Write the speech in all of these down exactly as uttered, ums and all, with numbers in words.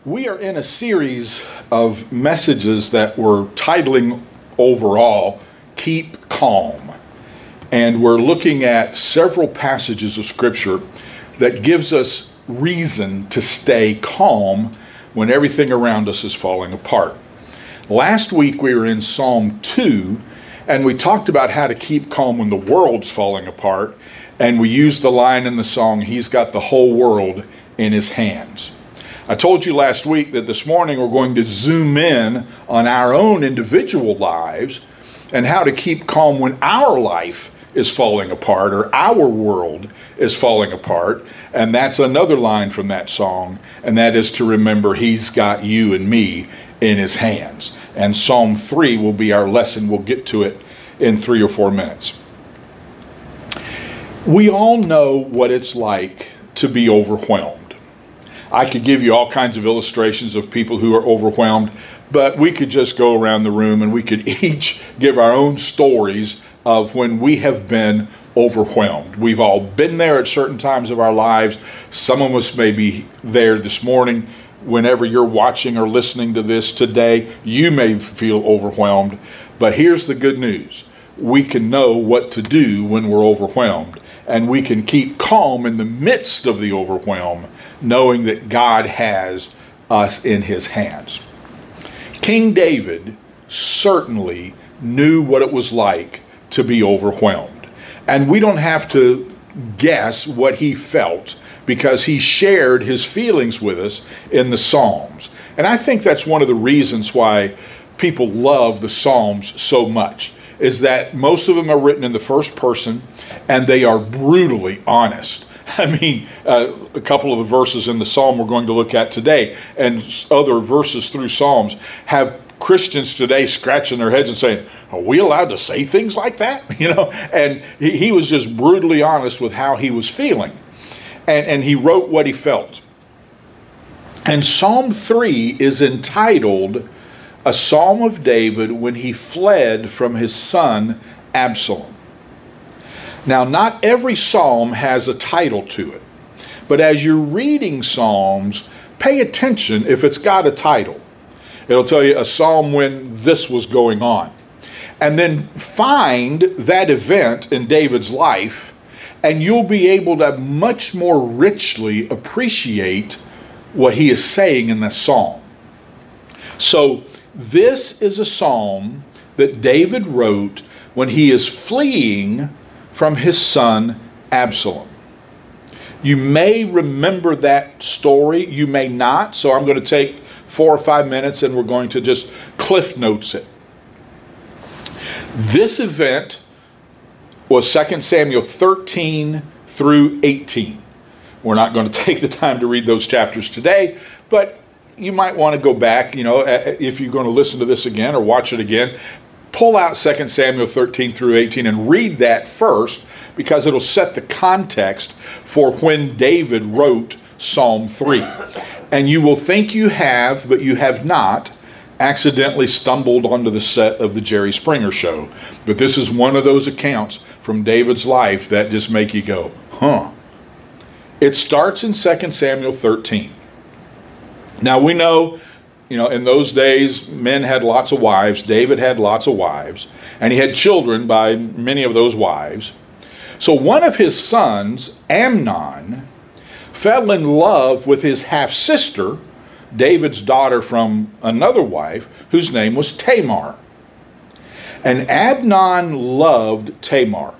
We are in a series of messages that we're titling overall, Keep Calm. And we're looking at several passages of Scripture that gives us reason to stay calm when everything around us is falling apart. Last week we were in Psalm two, and we talked about how to keep calm when the world's falling apart. And we used the line in the song, "He's got the whole world in his hands." I told you last week that this morning we're going to zoom in on our own individual lives and how to keep calm when our life is falling apart or our world is falling apart. And that's another line from that song, and that is to remember He's got you and me in His hands. And Psalm three will be our lesson. We'll get to it in three or four minutes. We all know what it's like to be overwhelmed. I could give you all kinds of illustrations of people who are overwhelmed, but we could just go around the room and we could each give our own stories of when we have been overwhelmed. We've all been there at certain times of our lives. Some of us may be there this morning. Whenever you're watching or listening to this today, you may feel overwhelmed. But here's the good news. We can know what to do when we're overwhelmed, and we can keep calm in the midst of the overwhelm, knowing that God has us in His hands. King David certainly knew what it was like to be overwhelmed. And we don't have to guess what he felt, because he shared his feelings with us in the Psalms. And I think that's one of the reasons why people love the Psalms so much, is that most of them are written in the first person, and they are brutally honest. I mean, uh, a couple of the verses in the Psalm we're going to look at today, and other verses through Psalms, have Christians today scratching their heads and saying, "Are we allowed to say things like that?" You know, and he, he was just brutally honest with how he was feeling, and and he wrote what he felt. And Psalm three is entitled "A Psalm of David when he fled from his son Absalom." Now, not every psalm has a title to it, but as you're reading Psalms, pay attention if it's got a title. It'll tell you a psalm when this was going on. And then find that event in David's life, and you'll be able to much more richly appreciate what he is saying in the psalm. So this is a psalm that David wrote when he is fleeing from his son Absalom. You may remember that story, you may not, so I'm going to take four or five minutes and we're going to just cliff notes it. This event was Second Samuel thirteen through eighteen. We're not going to take the time to read those chapters today, but you might want to go back, you know, if you're going to listen to this again or watch it again, pull out Second Samuel thirteen through eighteen and read that first, because it'll set the context for when David wrote Psalm three. And you will think you have, but you have not, accidentally stumbled onto the set of the Jerry Springer Show. But this is one of those accounts from David's life that just make you go, huh. It starts in Second Samuel thirteen. Now we know, you know, in those days, men had lots of wives. David had lots of wives, and he had children by many of those wives. So one of his sons, Amnon, fell in love with his half-sister, David's daughter from another wife, whose name was Tamar. And Amnon loved Tamar.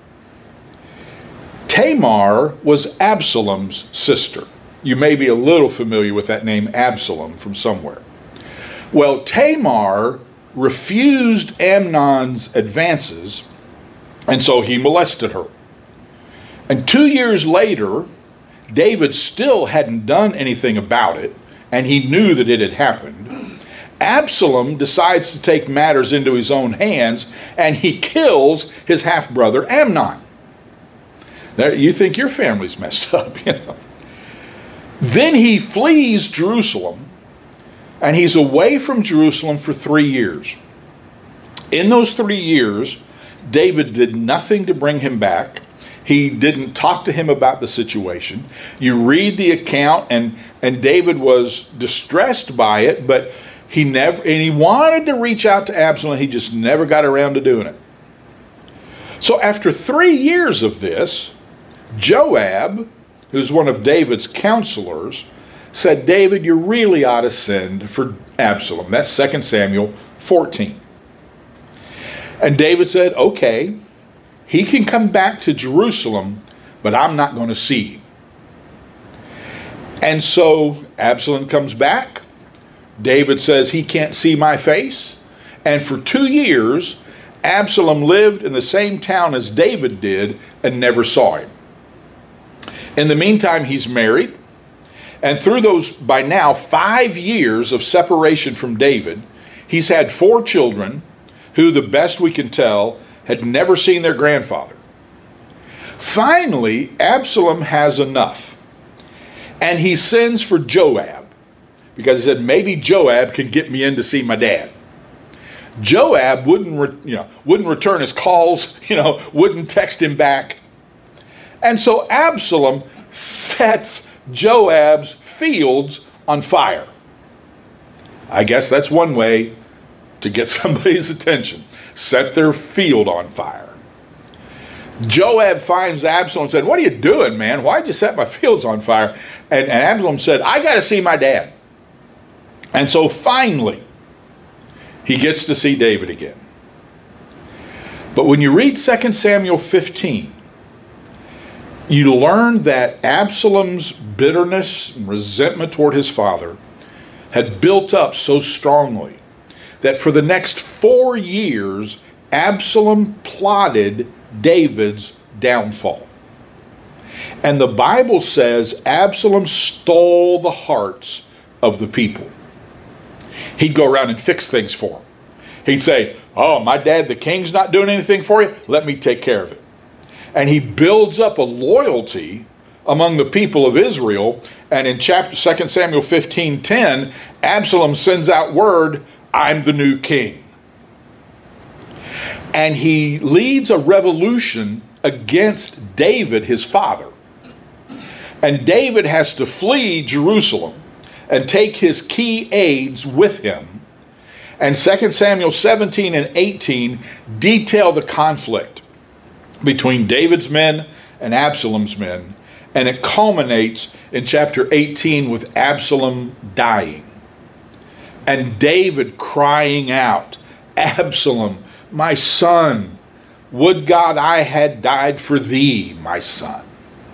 Tamar was Absalom's sister. You may be a little familiar with that name, Absalom, from somewhere. Well, Tamar refused Amnon's advances, and so he molested her. And two years later, David still hadn't done anything about it, and he knew that it had happened. Absalom decides to take matters into his own hands, and he kills his half-brother Amnon. Now, you think your family's messed up, you know. Then he flees Jerusalem, and he's away from Jerusalem for three years. In those three years, David did nothing to bring him back. He didn't talk to him about the situation. You read the account, and, and David was distressed by it, but he never, and he wanted to reach out to Absalom. He just never got around to doing it. So after three years of this, Joab, who's one of David's counselors, said, David, you really ought to send for Absalom. That's Second Samuel fourteen. And David said, okay, he can come back to Jerusalem, but I'm not going to see him. And so Absalom comes back. David says he can't see my face. And for two years, Absalom lived in the same town as David did and never saw him. In the meantime, he's married. And through those, by now, five years of separation from David, he's had four children who, the best we can tell, had never seen their grandfather. Finally, Absalom has enough. And he sends for Joab, because he said, maybe Joab can get me in to see my dad. Joab wouldn't, re- you know, wouldn't return his calls, you know, wouldn't text him back. And so Absalom sets Joab's fields on fire. I guess that's one way to get somebody's attention. Set their field on fire. Joab finds Absalom and said, what are you doing, man? Why'd you set my fields on fire? And, and Absalom said, I got to see my dad. And so finally, he gets to see David again. But when you read Second Samuel fifteen, you learn that Absalom's bitterness and resentment toward his father had built up so strongly that for the next four years, Absalom plotted David's downfall. And the Bible says Absalom stole the hearts of the people. He'd go around and fix things for them. He'd say, oh, my dad, the king's not doing anything for you. Let me take care of it. And he builds up a loyalty among the people of Israel. And in chapter Second Samuel fifteen ten, Absalom sends out word, I'm the new king. And he leads a revolution against David, his father. And David has to flee Jerusalem and take his key aides with him. And Second Samuel seventeen and eighteen detail the conflict between David's men and Absalom's men. And it culminates in chapter eighteen with Absalom dying. And David crying out, Absalom, my son, would God I had died for thee, my son.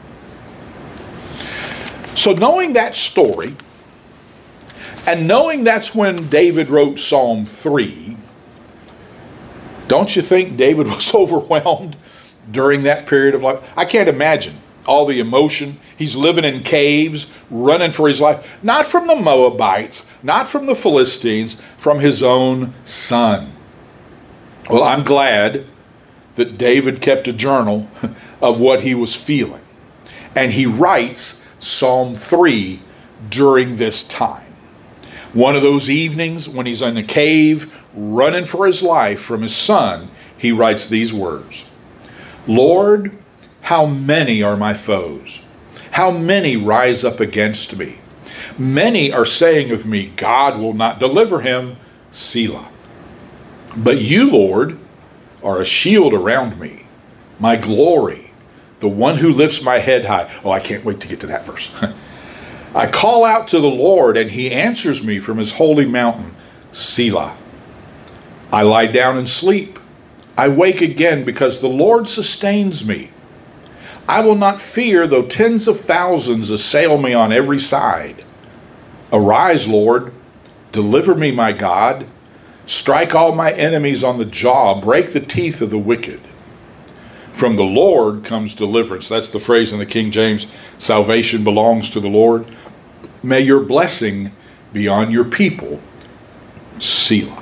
So knowing that story, and knowing that's when David wrote Psalm three, don't you think David was overwhelmed during that period of life? I can't imagine all the emotion. He's living in caves, running for his life, not from the Moabites, not from the Philistines, from his own son. Well, I'm glad that David kept a journal of what he was feeling. And he writes Psalm three during this time. One of those evenings when he's in a cave, running for his life from his son, he writes these words. Lord, how many are my foes? How many rise up against me? Many are saying of me, God will not deliver him, Selah. But you, Lord, are a shield around me, my glory, the one who lifts my head high. Oh, I can't wait to get to that verse. I call out to the Lord, and he answers me from his holy mountain, Selah. I lie down and sleep. I wake again because the Lord sustains me. I will not fear though tens of thousands assail me on every side. Arise, Lord, deliver me, my God. Strike all my enemies on the jaw, break the teeth of the wicked. From the Lord comes deliverance. That's the phrase in the King James, salvation belongs to the Lord. May your blessing be on your people, Selah.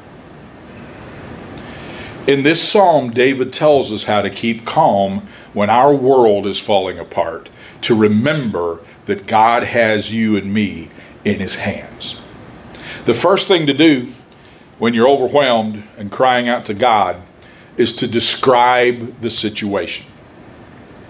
In this psalm, David tells us how to keep calm when our world is falling apart, to remember that God has you and me in his hands. The first thing to do when you're overwhelmed and crying out to God is to describe the situation.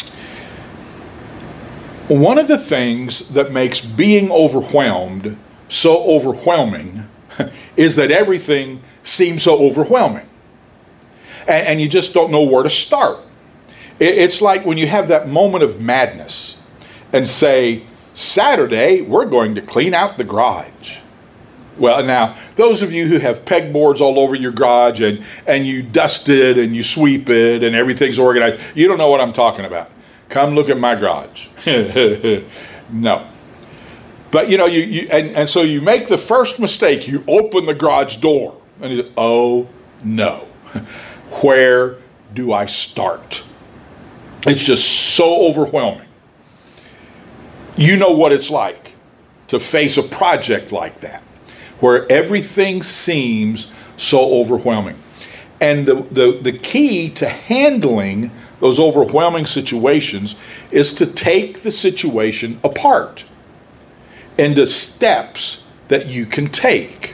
One of the things that makes being overwhelmed so overwhelming is that everything seems so overwhelming. And, and you just don't know where to start. It, it's like when you have that moment of madness and say, Saturday, we're going to clean out the garage. Well, now, those of you who have pegboards all over your garage and, and you dust it and you sweep it and everything's organized, you don't know what I'm talking about. Come look at my garage. No. But, you know, you, you and, and so you make the first mistake. You open the garage door. And you say, oh, no. Where do I start? It's just so overwhelming. You know what it's like to face a project like that, where everything seems so overwhelming. And the, the, the key to handling those overwhelming situations is to take the situation apart into steps that you can take.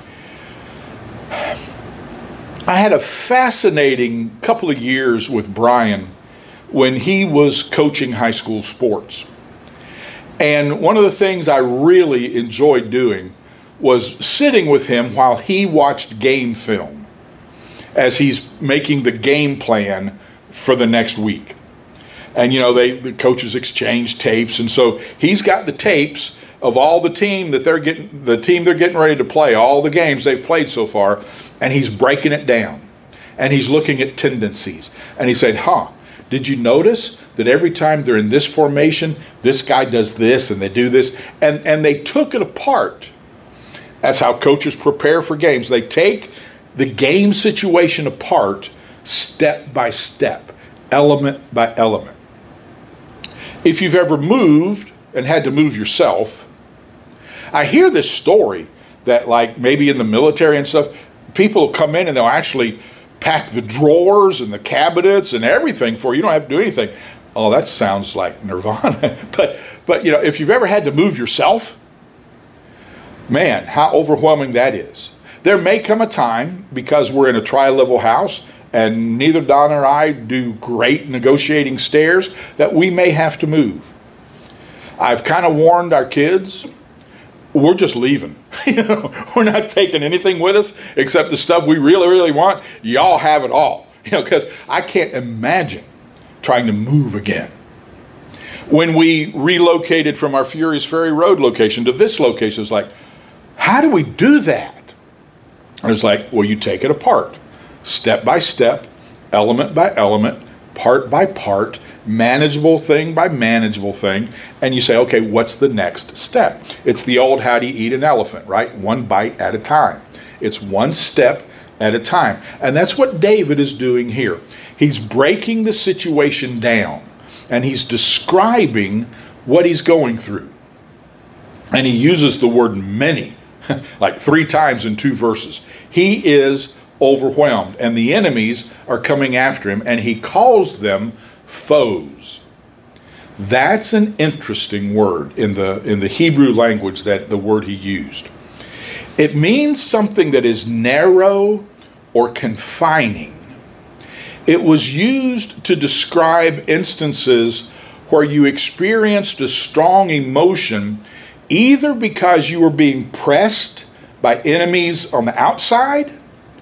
I had a fascinating couple of years with Brian when he was coaching high school sports. And one of the things I really enjoyed doing was sitting with him while he watched game film as he's making the game plan for the next week. And, you know, they the coaches exchange tapes. And so he's got the tapes of all the team that they're getting, the team they're getting ready to play, all the games they've played so far. And he's breaking it down. And he's looking at tendencies. And he said, huh, did you notice that every time they're in this formation, this guy does this and they do this? And, and they took it apart. That's how coaches prepare for games. They take the game situation apart step by step, element by element. If you've ever moved and had to move yourself, I hear this story that, like, maybe in the military and stuff, people come in and they'll actually pack the drawers and the cabinets and everything for you. You don't have to do anything. Oh, that sounds like nirvana. but, but, you know, if you've ever had to move yourself, man, how overwhelming that is. There may come a time, because we're in a tri-level house and neither Donna or I do great negotiating stairs, that we may have to move. I've kind of warned our kids, we're just leaving. You know, we're not taking anything with us except the stuff we really, really want. Y'all have it all. You know, because I can't imagine trying to move again. When we relocated from our Furious Ferry Road location to this location, it's like, how do we do that? And it's like, well, you take it apart, step by step, element by element, part by part, manageable thing by manageable thing, and you say, okay, what's the next step? It's the old how do you eat an elephant, right? One bite at a time. It's one step at a time. And that's what David is doing here. He's breaking the situation down, and he's describing what he's going through. And he uses the word many, like three times in two verses. He is overwhelmed, and the enemies are coming after him, and he calls them foes. That's an interesting word in the in the Hebrew language, that the word he used. It means something that is narrow or confining. It was used to describe instances where you experienced a strong emotion, either because you were being pressed by enemies on the outside,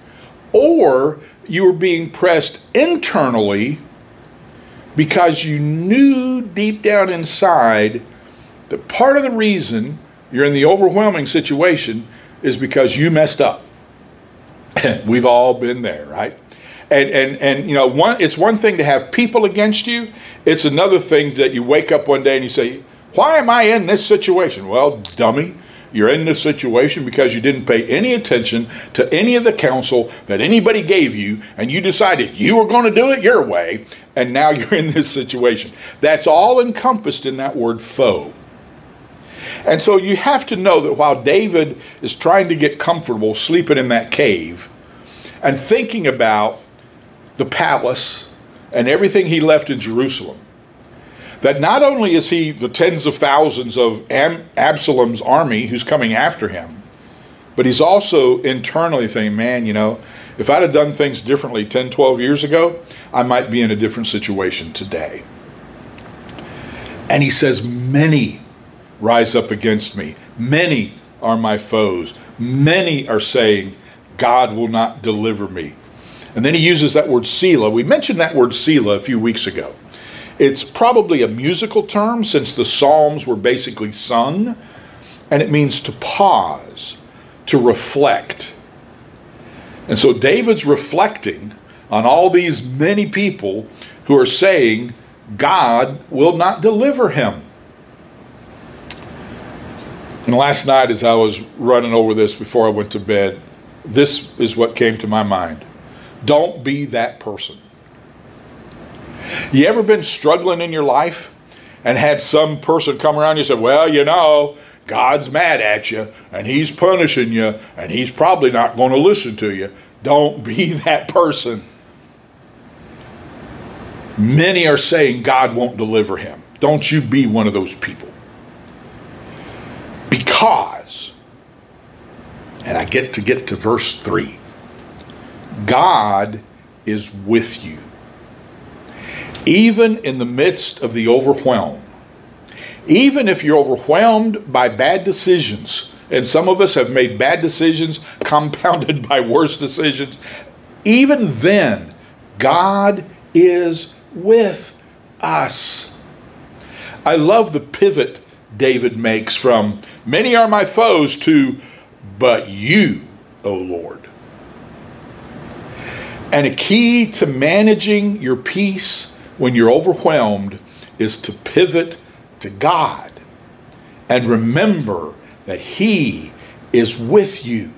or you were being pressed internally because you knew deep down inside that part of the reason you're in the overwhelming situation is because you messed up. We've all been there, right? And, and, and you know, one, it's one thing to have people against you. It's another thing that you wake up one day and you say, why am I in this situation? Well, dummy, you're in this situation because you didn't pay any attention to any of the counsel that anybody gave you, and you decided you were going to do it your way, and now you're in this situation. That's all encompassed in that word foe. And so you have to know that while David is trying to get comfortable sleeping in that cave and thinking about the palace and everything he left in Jerusalem, that not only is he the tens of thousands of Am- Absalom's army who's coming after him, but he's also internally thinking, man, you know, if I'd have done things differently ten, twelve years ago, I might be in a different situation today. And he says, many rise up against me. Many are my foes. Many are saying, God will not deliver me. And then he uses that word Selah. We mentioned that word Selah a few weeks ago. It's probably a musical term since the Psalms were basically sung. And it means to pause, to reflect. And so David's reflecting on all these many people who are saying God will not deliver him. And last night as I was running over this before I went to bed, this is what came to my mind. Don't be that person. You ever been struggling in your life and had some person come around and you said, well, you know, God's mad at you and he's punishing you and he's probably not going to listen to you. Don't be that person. Many are saying God won't deliver him. Don't you be one of those people. Because, and I get to get to verse three, God is with you. Even in the midst of the overwhelm. Even if you're overwhelmed by bad decisions, and some of us have made bad decisions compounded by worse decisions, even then, God is with us. I love the pivot David makes from many are my foes to but you, O Lord. And a key to managing your peace when you're overwhelmed is to pivot to God and remember that he is with you.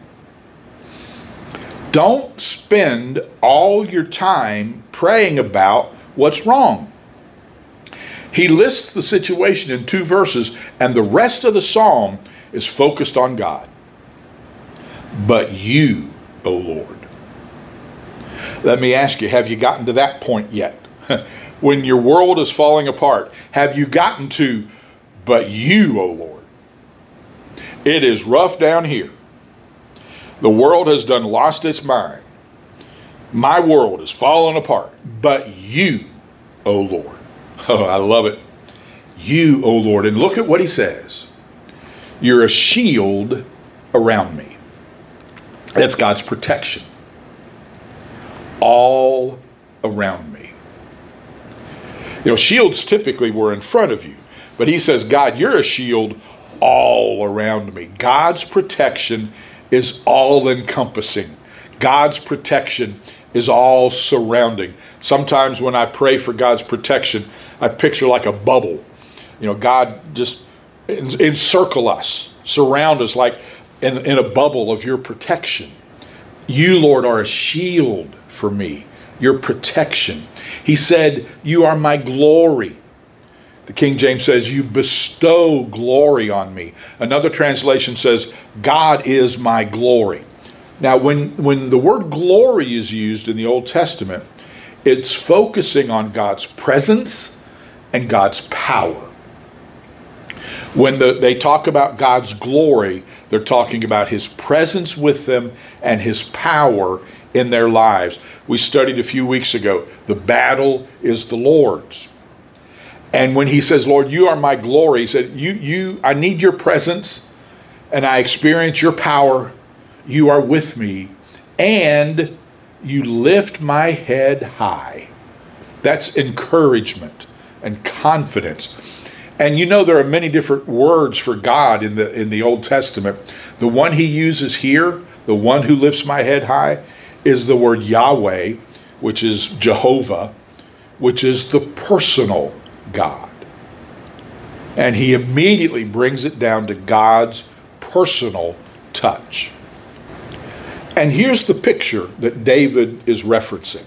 Don't spend all your time praying about what's wrong. He lists the situation in two verses, and the rest of the psalm is focused on God. But you, O Lord. Let me ask you, have you gotten to that point yet? When your world is falling apart, have you gotten to, but you, O Lord? It is rough down here. The world has done lost its mind. My world is falling apart, but you, O Lord. Oh, I love it. You, O Lord. And look at what he says. You're a shield around me. That's God's protection. All around me. You know, shields typically were in front of you. But he says, God, you're a shield all around me. God's protection is all encompassing. God's protection is all surrounding. Sometimes when I pray for God's protection, I picture like a bubble. You know, God just encircle us, surround us like in, in a bubble of your protection. You, Lord, are a shield for me, your protection. He said, you are my glory. The King James says, you bestow glory on me. Another translation says, God is my glory. Now, when, when the word glory is used in the Old Testament, it's focusing on God's presence and God's power. When the, they talk about God's glory, they're talking about his presence with them and his power in their lives. We studied a few weeks ago, the battle is the Lord's. And when he says, Lord, you are my glory, he said, you, you, I need your presence and I experience your power. You are with me and you lift my head high. That's encouragement and confidence. And you know, there are many different words for God in the, in the Old Testament. The one he uses here, the one who lifts my head high, is the word Yahweh, which is Jehovah, which is the personal God. And he immediately brings it down to God's personal touch. And here's the picture that David is referencing.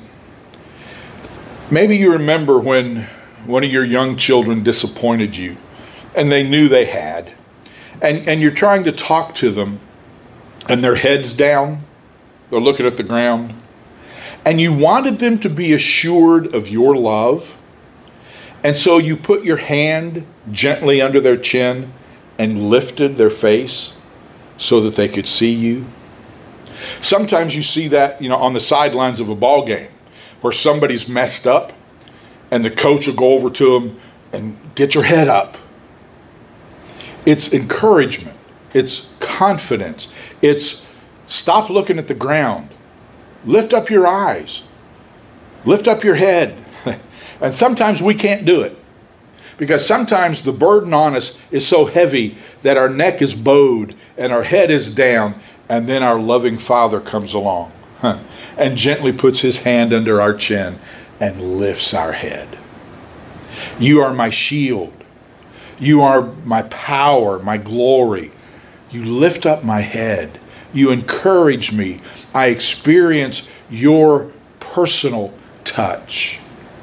Maybe you remember when one of your young children disappointed you, and they knew they had, and, and you're trying to talk to them, and their head's down, they're looking at the ground, and you wanted them to be assured of your love, and so you put your hand gently under their chin and lifted their face so that they could see you. Sometimes you see that, you know, on the sidelines of a ball game where somebody's messed up and the coach will go over to them and get your head up. It's encouragement. It's confidence. It's stop looking at the ground. Lift up your eyes. Lift up your head. And sometimes we can't do it, because sometimes the burden on us is so heavy that our neck is bowed and our head is down, and then our loving Father comes along and gently puts his hand under our chin and lifts our head. You are my shield. You are my power, my glory. You lift up my head. You encourage me. I experience your personal touch.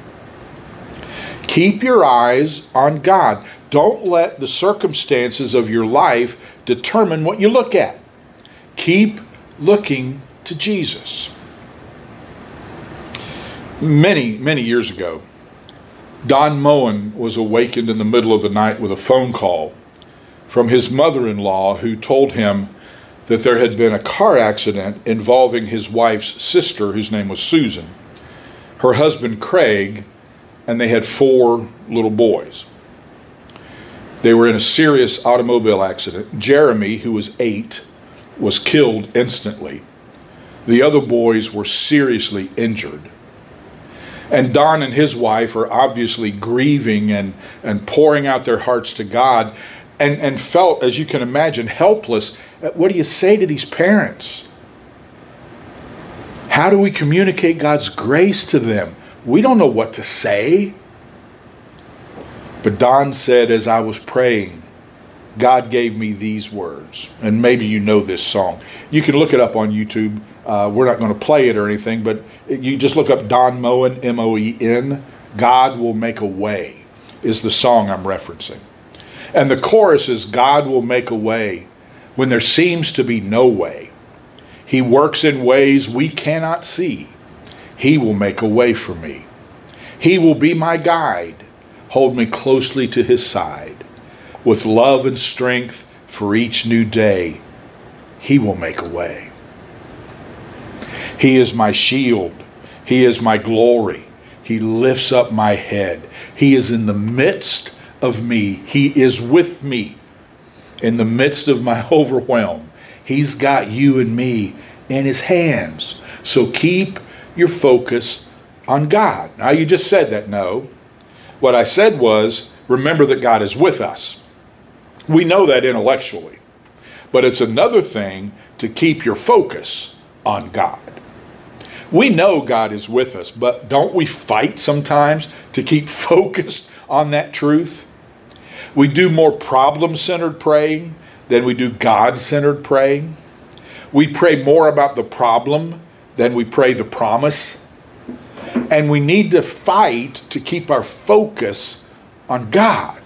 Keep your eyes on God. Don't let the circumstances of your life determine what you look at. Keep looking to Jesus. Many, many years ago, Don Moen was awakened in the middle of the night with a phone call from his mother-in-law, who told him that there had been a car accident involving his wife's sister, whose name was Susan, her husband Craig, and they had four little boys. They were in a serious automobile accident. Jeremy, who was eight, was killed instantly. The other boys were seriously injured. And Don and his wife are obviously grieving and, and pouring out their hearts to God, and, and felt, as you can imagine, helpless. What do you say to these parents? How do we communicate God's grace to them? We don't know what to say. But Don said, as I was praying, God gave me these words. And maybe you know this song. You can look it up on YouTube. Uh, we're not going to play it or anything, but you just look up Don Moen, M O E N. God Will Make a Way is the song I'm referencing. And the chorus is, God will make a way when there seems to be no way. He works in ways we cannot see. He will make a way for me. He will be my guide. Hold me closely to his side. With love and strength for each new day, he will make a way. He is my shield. He is my glory. He lifts up my head. He is in the midst of me. He is with me in the midst of my overwhelm. He's got you and me in his hands. So keep your focus on God. Now, you just said that. No. What I said was, remember that God is with us. We know that intellectually. But it's another thing to keep your focus on God. We know God is with us, but don't we fight sometimes to keep focused on that truth? We do more problem-centered praying than we do God-centered praying. We pray more about the problem than we pray the promise. And we need to fight to keep our focus on God.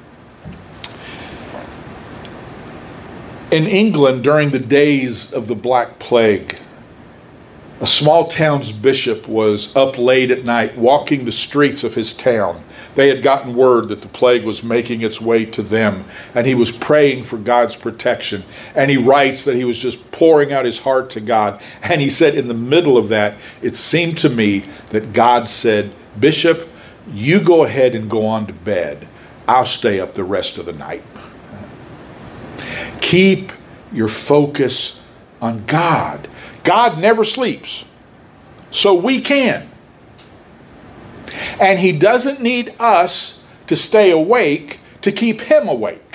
In England, during the days of the Black Plague, a small town's bishop was up late at night walking the streets of his town. They had gotten word that the plague was making its way to them, and he was praying for God's protection. And he writes that he was just pouring out his heart to God. And he said, in the middle of that, it seemed to me that God said, Bishop, you go ahead and go on to bed. I'll stay up the rest of the night. Keep your focus on God. God never sleeps, so we can. And he doesn't need us to stay awake to keep him awake.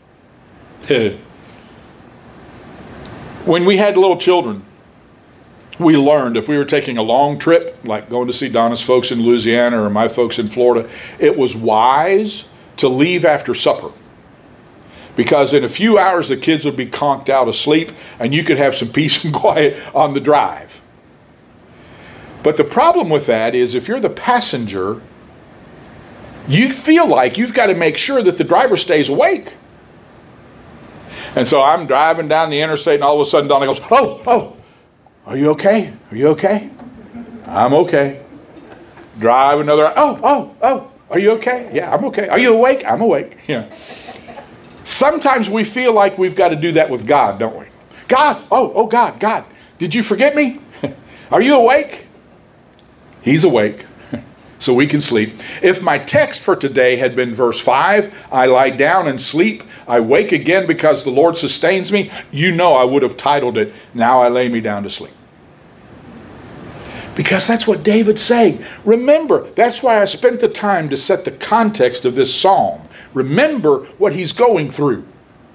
When we had little children, we learned if we were taking a long trip, like going to see Donna's folks in Louisiana or my folks in Florida, it was wise to leave after supper. Because in a few hours, the kids would be conked out asleep, and you could have some peace and quiet on the drive. But the problem with that is if you're the passenger, you feel like you've got to make sure that the driver stays awake. And so I'm driving down the interstate, and all of a sudden Donna goes, oh, oh, are you okay? Are you okay? I'm okay. Drive another, oh, oh, oh, are you okay? Yeah, I'm okay. Are you awake? I'm awake. Yeah. Sometimes we feel like we've got to do that with God, don't we? God, oh, oh God, God, did you forget me? Are you awake? He's awake. so we can sleep. If my text for today had been verse five, I lie down and sleep, I wake again because the Lord sustains me, you know I would have titled it, Now I Lay Me Down to Sleep. Because that's what David's saying. Remember, that's why I spent the time to set the context of this psalm. Remember what he's going through.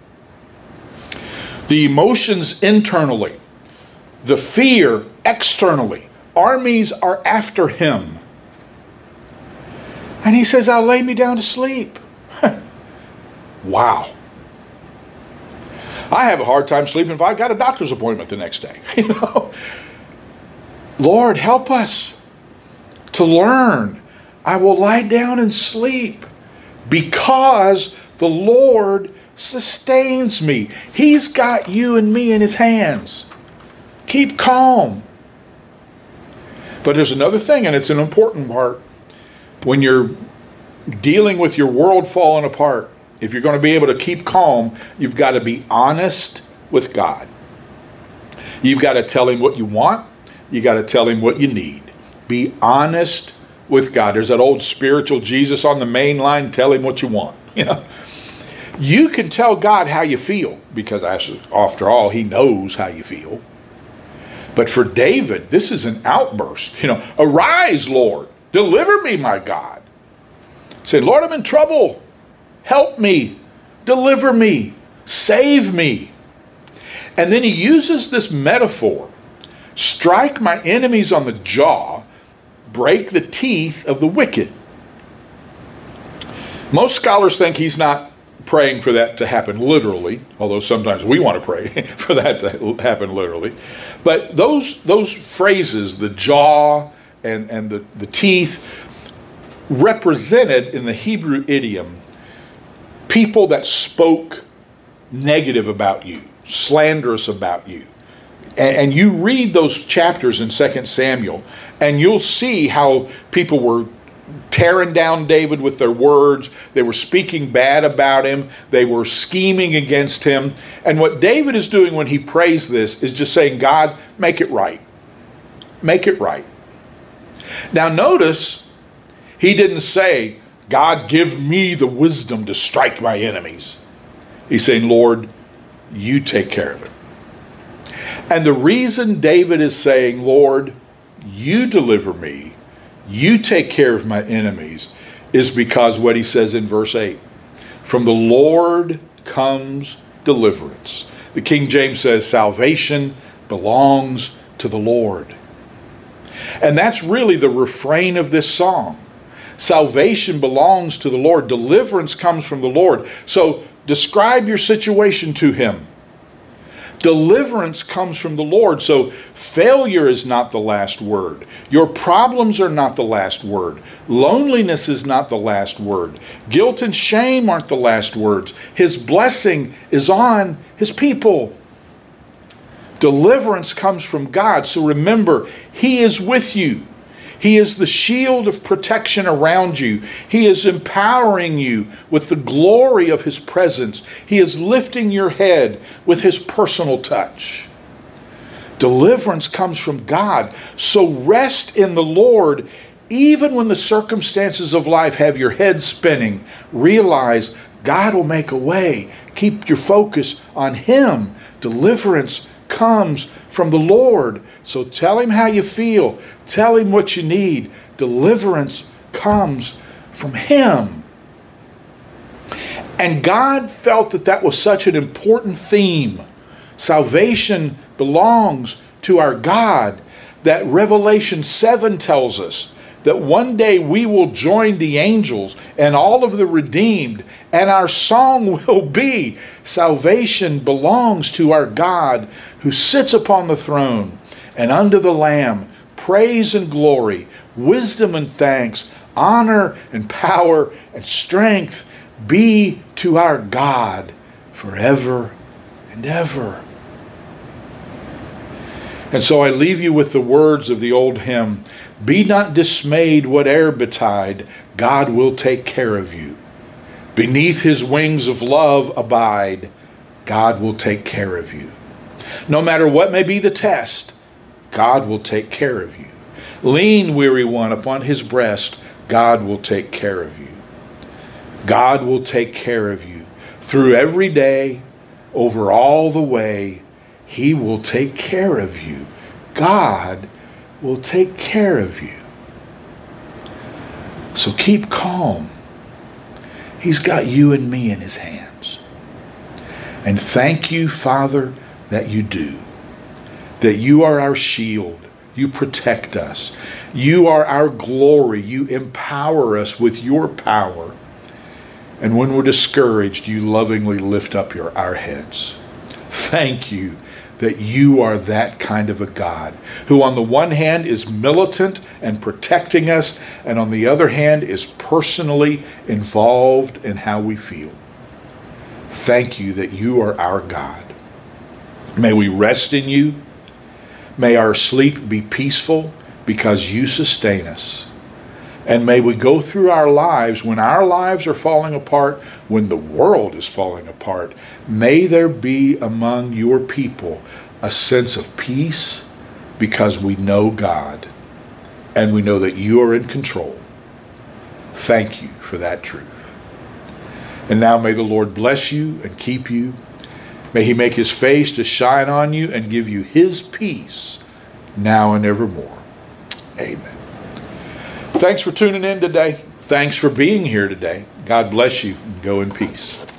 The emotions internally, the fear externally. Armies are after him. And he says, I'll lay me down to sleep. Wow. I have a hard time sleeping if I've got a doctor's appointment the next day. You know? Lord, help us to learn. I will lie down and sleep because the Lord sustains me. He's got you and me in his hands. Keep calm. But there's another thing, and it's an important part. When you're dealing with your world falling apart, if you're going to be able to keep calm, you've got to be honest with God. You've got to tell him what you want. You got to tell him what you need. Be honest with God. There's that old spiritual Jesus on the main line, tell him what you want. You know, you can tell God how you feel because after all, he knows how you feel. But for David, this is an outburst. You know, arise, Lord. Deliver me, my God. Say, Lord, I'm in trouble. Help me. Deliver me. Save me. And then he uses this metaphor. Strike my enemies on the jaw. Break the teeth of the wicked. Most scholars think he's not praying for that to happen literally, although sometimes we want to pray for that to happen literally. But those those phrases, the jaw and, and the, the teeth, represented in the Hebrew idiom people that spoke negative about you, slanderous about you. And, and you read those chapters in Second Samuel, and you'll see how people were tearing down David with their words. They were speaking bad about him. They were scheming against him. And what David is doing when he prays this is just saying, God, make it right. Make it right. Now notice, he didn't say, God, give me the wisdom to strike my enemies. He's saying, Lord, you take care of it. And the reason David is saying, Lord, you deliver me, you take care of my enemies, is because what he says in verse eight, from the Lord comes deliverance. The King James says salvation belongs to the Lord. And that's really the refrain of this song. Salvation belongs to the Lord. Deliverance comes from the Lord. So describe your situation to him. Deliverance comes from the Lord. So failure is not the last word. Your problems are not the last word. Loneliness is not the last word. Guilt and shame aren't the last words. His blessing is on his people. Deliverance comes from God. So remember, he is with you. He is the shield of protection around you. He is empowering you with the glory of his presence. He is lifting your head with his personal touch. Deliverance comes from God. So rest in the Lord. Even when the circumstances of life have your head spinning, realize God will make a way. Keep your focus on him. Deliverance comes from the Lord. So tell him how you feel. Tell him what you need. Deliverance comes from him. And God felt that that was such an important theme. Salvation belongs to our God, that Revelation seven tells us that one day we will join the angels and all of the redeemed, and our song will be, salvation belongs to our God who sits upon the throne and under the Lamb. Praise and glory, wisdom and thanks, honor and power and strength be to our God forever and ever. And so I leave you with the words of the old hymn, be not dismayed whate'er betide, God will take care of you. Beneath his wings of love abide, God will take care of you. No matter what may be the test, God will take care of you. Lean, weary one, upon his breast. God will take care of you. God will take care of you. Through every day, over all the way, he will take care of you. God will take care of you. So keep calm. He's got you and me in his hands. And thank you, Father, that you do. That you are our shield. You protect us. You are our glory. You empower us with your power. And when we're discouraged, you lovingly lift up your, our heads. Thank you that you are that kind of a God who on the one hand is militant and protecting us, and on the other hand is personally involved in how we feel. Thank you that you are our God. May we rest in you. May our sleep be peaceful because you sustain us. And may we go through our lives, when our lives are falling apart, when the world is falling apart, may there be among your people a sense of peace because we know God and we know that you are in control. Thank you for that truth. And now may the Lord bless you and keep you. May he make his face to shine on you and give you his peace now and evermore. Amen. Thanks for tuning in today. Thanks for being here today. God bless you. Go in peace.